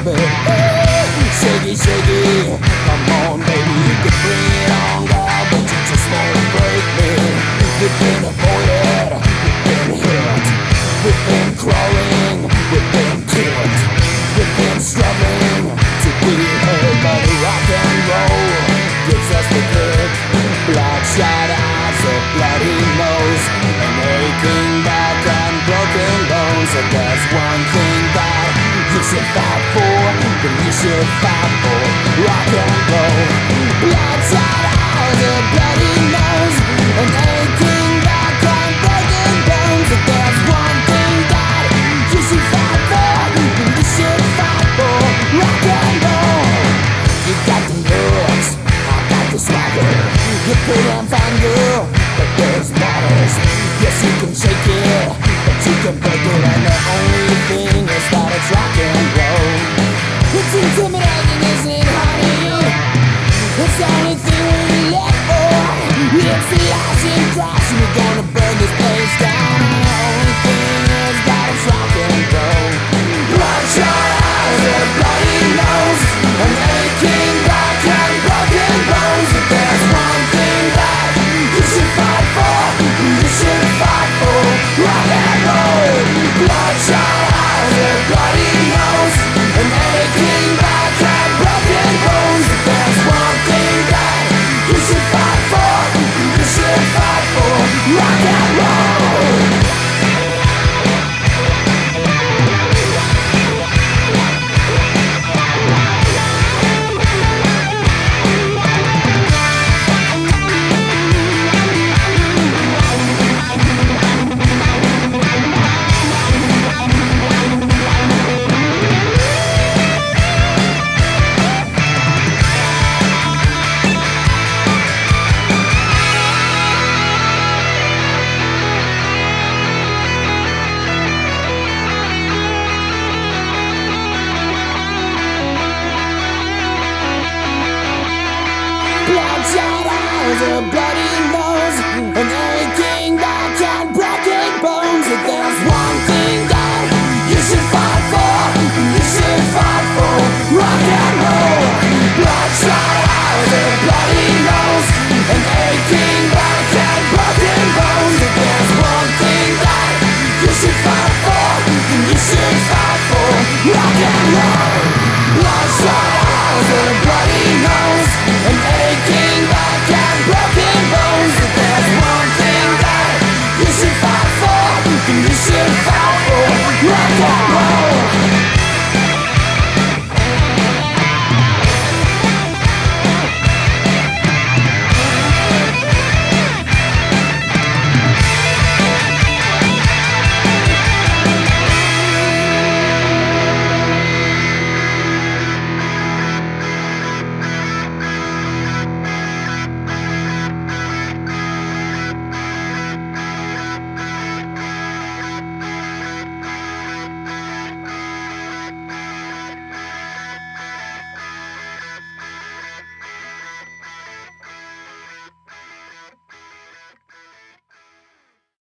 but shaky, shaky. Come on, baby, you can bring it on, girl, but you just won't break me. We've been avoided, we've been hit, we've been crawling, we've been kicked, we've been struggling to be heard, but rock and roll gives us the kick. Bloodshot eyes, a bloody nose, an aching back and broken bones. If there's one thing that you should fight for, then you should fight for rock and roll. Bloodshot eyes, a bloody nose, an aching back and broken bones. If there's one thing that you should fight for, then you should fight for rock and roll. You got the looks, I got the swagger. You're pretty and fine, girl, but there's matters. Yes, you can shake it, but you can break it, and the only thing is that it's rock and roll. It's intimidating, isn't it, honey? It's the only thing we live for. It's the last and crash, and we're gonna burn this place down, and the only thing is that it's rock and roll. Bloodshot eyes, a bloody nose, an aching back and broken bones. If there's one thing that you should fight for, you should fight for rock and roll. Bloodshot eyes, a bloody nose, an aching back and broken bones. If there's one thing that you should fight for, you should fight for rock and roll. Bloodshot eyes, a bloody nose, an aching back and broken bones. If there's one thing that you should fight for, you should fight for rock and roll. Bloodshot eyes, a bloody nose, an aching back and broken bones. If there's one thing that you should fight for, then you should fight for rock and roll.